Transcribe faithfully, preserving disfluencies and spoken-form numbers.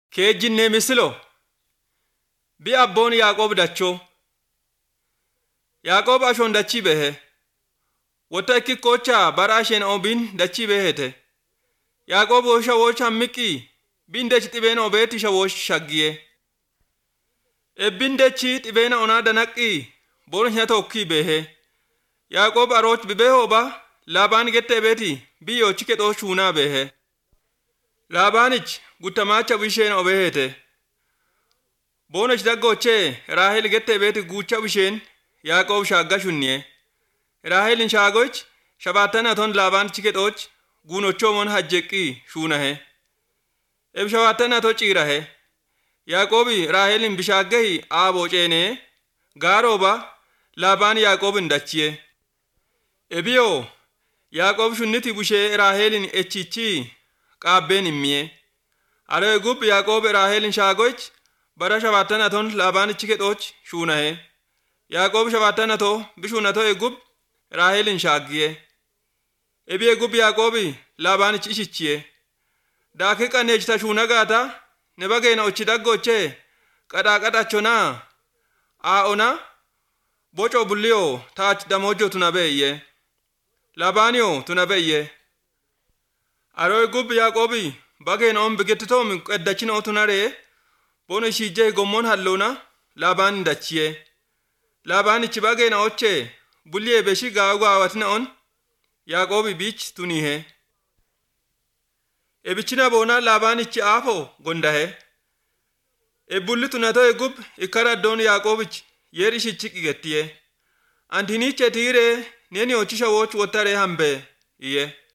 keejjinne misilo bi abboon Yaaqoob dachoo Yaaqoob ashon dachii behe wota ekki kocha bara shen obin dachii behete Yaaqoob wosha wosha miki binde chitibeen obeti sha wosh shagiye ebinde chi tibena onada naqi bon hata okki behe Yaaqoob aroch bibehoba Laabaan gette beti biyo chike do shuna behe Laabaanich gutamacha bisheen obehete Bonach daggoche Rahel gette beti gucha bisheen Yaaqoob shaggashunniye Rahel shaagoch shabatana ton Laabaan chike doch gunochomon hajjeqi shunahe eb shabatana to chirahe Yaaqoobi Rahelin bishaggehi aabo ceene garoba Laabaan Yaaqoobin dachiye ebiyo Yaaqoob shunniti bushe Rahelin echichi qaabben immiye are gub Yaaqoob Rahelin shaagoch bara shabatana ton Laabaan chike doch shunahe Yaaqoob shabatana to bishunato egub Rahelin shaggiye ebiye gub Yaaqoobi Laabaan chishichiye daake qanechta shunagata ne bagena ochidaggoche qada qada chona a ona bocho bulliyo taach damojo tunabeye Laabaaniyo tunabeye aroy gub Yaaqoobi bagena on bigetto min qaddachino tunare bono shije gommon hallona Laabaan dachiye Laabaan chi bagena oche bulliye beshi gaawa watna on Yaaqoobi bich tunihe ebichina bona Laabaan chi afo gondahe e bulli tunato e gub ikara don Yaaqoobich yeri shichiki gettiye antini chetire neni ochisha woch wotare hambe iye